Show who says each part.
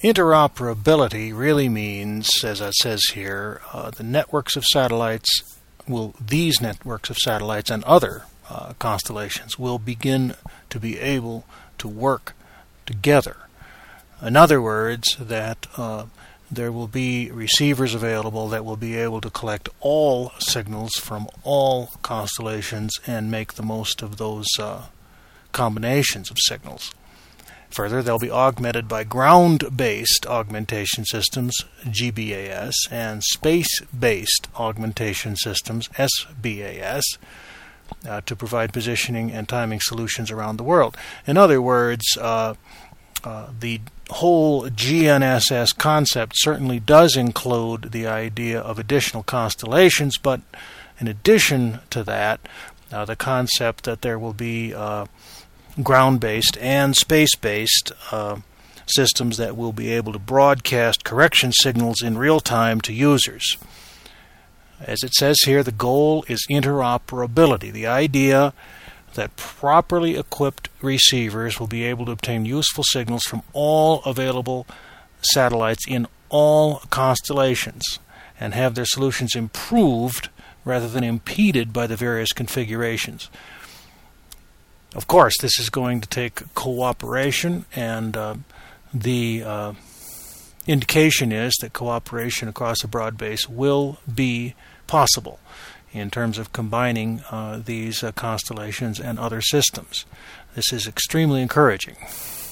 Speaker 1: Interoperability really means, as it says here, these networks of satellites and other constellations will begin to be able to work together. In other words, that there will be receivers available that will be able to collect all signals from all constellations and make the most of those combinations of signals. Further, they'll be augmented by ground-based augmentation systems, GBAS, and space-based augmentation systems, SBAS, to provide positioning and timing solutions around the world. In other words, the whole GNSS concept certainly does include the idea of additional constellations, but in addition to that, the concept that there will be ground-based and space-based systems that will be able to broadcast correction signals in real time to users. As it says here, the goal is interoperability, the idea that properly equipped receivers will be able to obtain useful signals from all available satellites in all constellations and have their solutions improved rather than impeded by the various configurations. Of course, this is going to take cooperation, and the indication is that cooperation across a broad base will be possible in terms of combining these constellations and other systems. This is extremely encouraging.